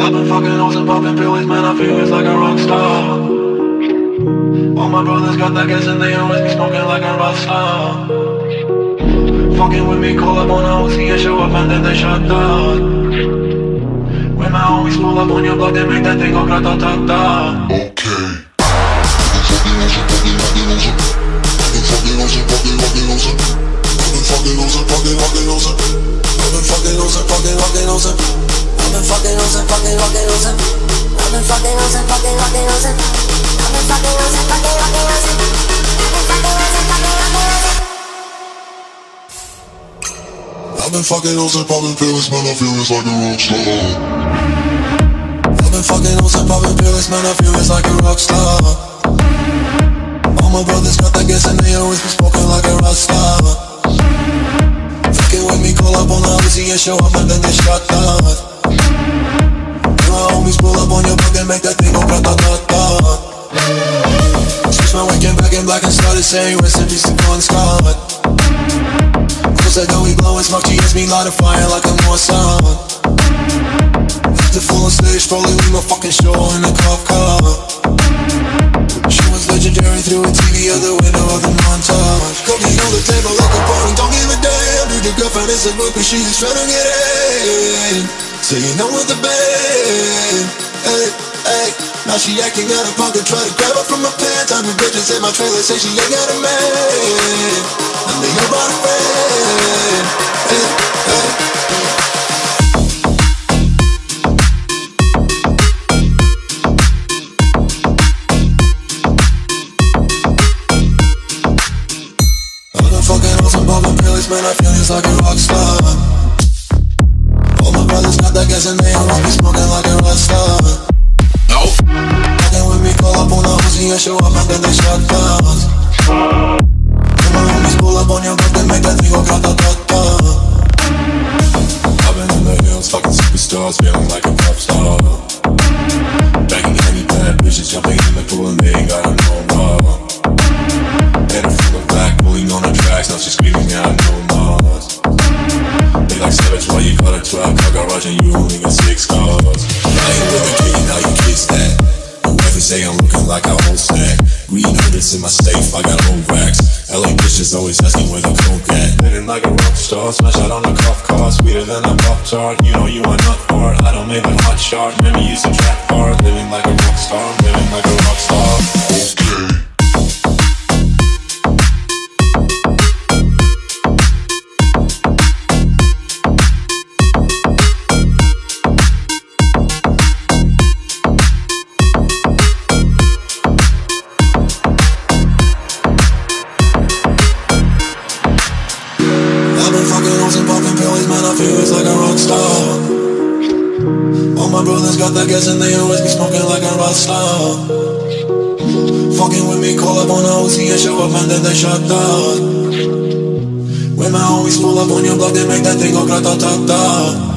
I've been fucking hoes and popping pills, man, I feel it's like a rock star. All my brothers got that gas and they always be smoking like a rock star. Fucking with me, call up on a Uzi and show up and then they shut down. When my homies pull up on your block, they make that thing go grata-ta-ta. Okay. I've been fucking hoes and popping pills, man, I feel it's like a rock star. I've been fucking hoes and popping pills, man, I feel it's like a rock star. All my brothers got that gas and they always be smoking like a rock star. Fucking with me, call up on the Uzi and show up and then they shut down. When my homies pull up on your block, they make that thing go grata-ta-ta. Switch my weekend back in black and started saying rest in peace to Bon Scott. Said that we blowin' smoke, she asked me light a fire like a Mossad. After full on stage, probably leave my fucking show in a cop car. She was legendary through a TV out the window of the montage. Cookie on the table like a party, don't give a damn. Dude, your girlfriend is a book, but she is tryna get in. So you know with the band, hey, hey. Now she acting out of pocket, try to grab her from my pants. I'm the bitches in my trailer, say she ain't got a man. And they know about a friend, hey, hey. I've been fucking hoes and popping pills, man, I feel it's like a rock star. All my brothers got that gas and they always be smoking like a rock star. Fucking with me, call up on the Uzi and show up and then they shut down. When my homies pull up on your block, they make that thing go grata-ta-ta. I've been in the hills, fucking superstars, feeling like a pop star. Banging any bad bitches, jumping in the pool and they ain't got no more. Head full of black, pulling on the tracks, now she's screaming out no more. They like savage, why you got a 12 car garage and you only got 6 cars? I ain't with a kid, now you kiss that. Whoever say I'm looking like a whole stack. Green hundreds in my safe, I got old racks. LA bitches always asking where the coke at. Living like a rock star, smash out on a cop car. Sweeter than a Pop-Tart, you know you are not hard. I don't make a hot chart, never use a track bar. Living like a rock star, living like a rock star. Okay. Got that gas and they always be smoking like a rock star. Fucking with me, call up on the Uzi and show up and then they shut down. When my homies pull up on your block, they make that thing go grata-ta-ta.